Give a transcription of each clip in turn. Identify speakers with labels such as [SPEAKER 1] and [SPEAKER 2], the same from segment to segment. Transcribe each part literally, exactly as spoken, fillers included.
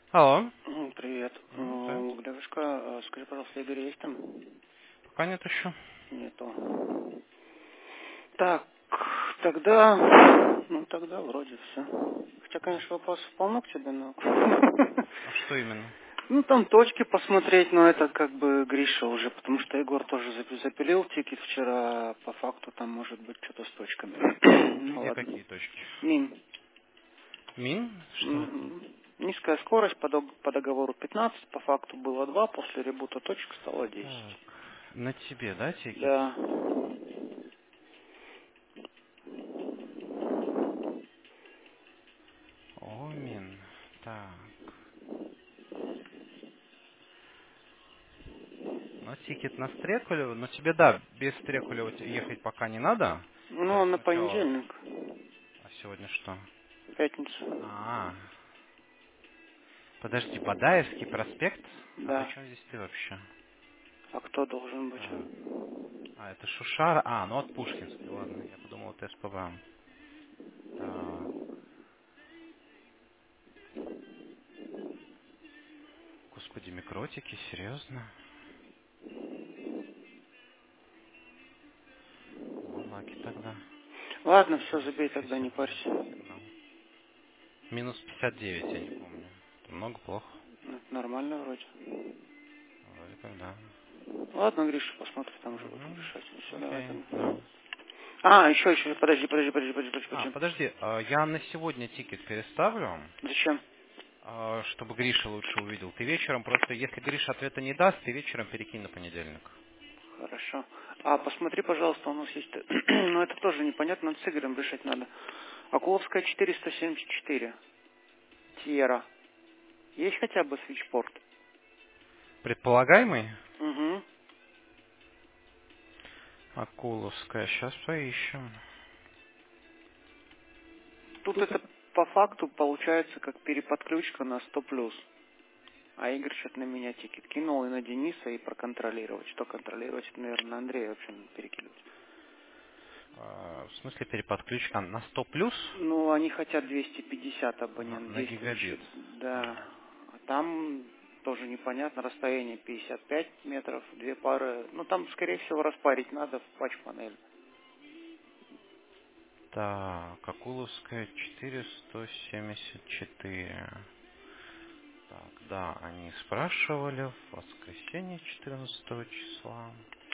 [SPEAKER 1] Алло.
[SPEAKER 2] М, Привет.
[SPEAKER 1] М, Привет.
[SPEAKER 2] М, Девушка, э, скажи, пожалуйста, Игорь есть там?
[SPEAKER 1] Пока нет еще.
[SPEAKER 2] Нету. Так, тогда, ну тогда вроде все. Хотя, конечно, вопросов полно к тебе, но...
[SPEAKER 1] А что именно?
[SPEAKER 2] Ну, там точки посмотреть, но это как бы Гриша уже, потому что Егор тоже зап- запилил тикет вчера, по факту там может быть что-то с точками. Ну
[SPEAKER 1] Где
[SPEAKER 2] ладно.
[SPEAKER 1] какие точки?
[SPEAKER 2] Мин.
[SPEAKER 1] Мин? Что это?
[SPEAKER 2] Мгм. Низкая скорость по, дог- по договору пятнадцать, по факту было два, после ребута точек стало
[SPEAKER 1] Так.
[SPEAKER 2] десять.
[SPEAKER 1] На тебе, да, тикет?
[SPEAKER 2] Да.
[SPEAKER 1] О, Мин. Так. Ну, тикет на Стрекулево. Но тебе, да, без Стрекулева те- ехать пока не надо. То
[SPEAKER 2] Ну,
[SPEAKER 1] есть
[SPEAKER 2] на
[SPEAKER 1] сначала...
[SPEAKER 2] понедельник,
[SPEAKER 1] А сегодня что?
[SPEAKER 2] пятницу.
[SPEAKER 1] А, подожди, Бадаевский проспект? А при
[SPEAKER 2] Да.
[SPEAKER 1] чем здесь ты вообще?
[SPEAKER 2] А кто должен быть?
[SPEAKER 1] Так. А, это Шушара. А, ну от Пушкинской, ладно. Я подумал, это СПБ. Так. Господи, микротики, серьезно? О, лаки тогда.
[SPEAKER 2] Ладно, все,
[SPEAKER 1] Минус
[SPEAKER 2] забей тогда, не
[SPEAKER 1] шестьдесят девять
[SPEAKER 2] парься.
[SPEAKER 1] сигнал. Минус пятьдесят девять, я не помню. Это много, плохо?
[SPEAKER 2] Ну, это нормально вроде.
[SPEAKER 1] Вроде как да.
[SPEAKER 2] Ладно, Гриша, посмотрим, там уже будем
[SPEAKER 1] Угу.
[SPEAKER 2] решать. Все, давай
[SPEAKER 1] Окей, да.
[SPEAKER 2] тогда. А, еще, еще, подожди, подожди, подожди, подожди, подожди,
[SPEAKER 1] А,
[SPEAKER 2] подожди.
[SPEAKER 1] подожди, а, я на сегодня тикет переставлю,
[SPEAKER 2] Зачем?
[SPEAKER 1] а, чтобы Гриша лучше увидел. Ты вечером просто, если Гриша ответа не даст, ты вечером перекинь на понедельник.
[SPEAKER 2] Хорошо. А посмотри, пожалуйста, у нас есть... ну, это тоже непонятно, с Игорем решать надо. Акуловская четыреста семьдесят четыре. Тьера. Есть хотя бы свитчпорт?
[SPEAKER 1] Предполагаемый?
[SPEAKER 2] Угу.
[SPEAKER 1] Акуловская, сейчас поищем.
[SPEAKER 2] Тут это по факту получается как переподключка на сто плюс. А Игорь что-то на меня тикет кинул и на Дениса, и проконтролировать. Что контролировать, это, наверное, на Андрея вообще надо перекидывать.
[SPEAKER 1] А, в смысле переподключка на сто плюс?
[SPEAKER 2] Ну, они хотят двести пятьдесят
[SPEAKER 1] Ага,
[SPEAKER 2] абонент
[SPEAKER 1] на гигабит.
[SPEAKER 2] действующих. Да. А там тоже непонятно, расстояние пятьдесят пять метров, две пары. Ну, там, скорее всего, распарить надо в патч-панель.
[SPEAKER 1] Так, Акуловская четыреста семьдесят четыре. Так, да, они спрашивали в воскресенье четырнадцатого числа.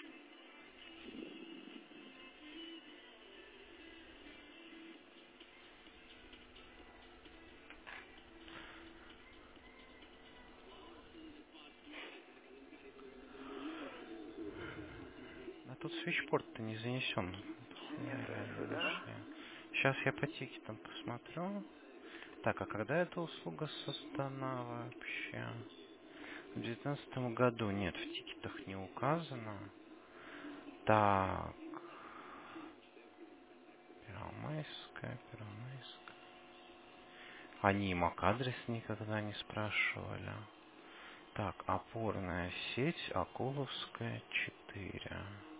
[SPEAKER 1] А тут свитчпорт-то не занесен. Это хуйня реально
[SPEAKER 2] Да?
[SPEAKER 1] вообще. Сейчас я по тикетам посмотрю. Так, а когда эта услуга создана вообще? В девятнадцатом году. Нет, в тикетах не указано. Так, Первомайская, Первомайская. Они MAC-адрес никогда не спрашивали. Так, опорная сеть Акуловская четыре.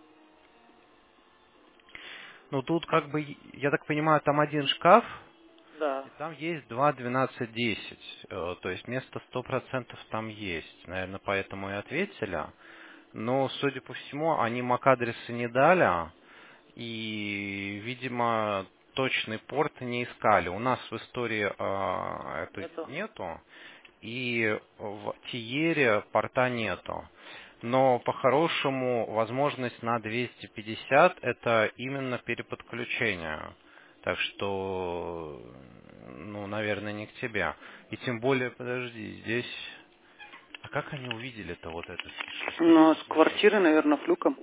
[SPEAKER 1] Ну тут как бы, я так понимаю, там один шкаф,
[SPEAKER 2] Да.
[SPEAKER 1] и там есть два двенадцать десять. Э, То есть место сто процентов там есть. Наверное, поэтому и ответили. Но, судя по всему, они MAC-адресы не дали. И, видимо, точный порт не искали. У нас в истории э, это
[SPEAKER 2] Нету?
[SPEAKER 1] нету. И в Тиере порта нету. Но по-хорошему возможность на двести пятьдесят это именно переподключение. Так что, ну, наверное, не к тебе. И тем более, подожди, здесь... А как они увидели-то вот это
[SPEAKER 2] Ну, с
[SPEAKER 1] шестьсот семьдесят
[SPEAKER 2] квартиры,
[SPEAKER 1] четыре?
[SPEAKER 2] наверное, флюком.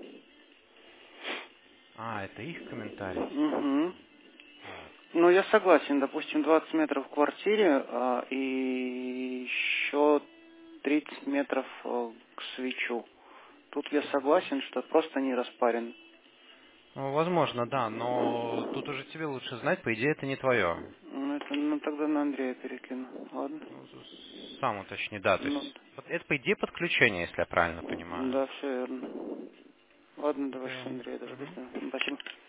[SPEAKER 1] А, это их комментарий типа.
[SPEAKER 2] Угу.
[SPEAKER 1] Так.
[SPEAKER 2] Ну, я согласен, допустим, двадцать метров в квартире а, и еще тридцать метров э, к свечу. Тут я согласен, что просто не распарен.
[SPEAKER 1] Ну, возможно, да, но тут уже тебе лучше знать, по идее, это не твое.
[SPEAKER 2] Ну, это, ну, тогда на Андрея перекину. Ладно?
[SPEAKER 1] Ну, с- сам уточни, да, то
[SPEAKER 2] Ну,
[SPEAKER 1] есть вот это, по идее, подключение, если я правильно понимаю.
[SPEAKER 2] да, все верно. Ладно, давай с
[SPEAKER 1] Окей.
[SPEAKER 2] Андрея
[SPEAKER 1] Мгм.
[SPEAKER 2] дождусь. Спасибо.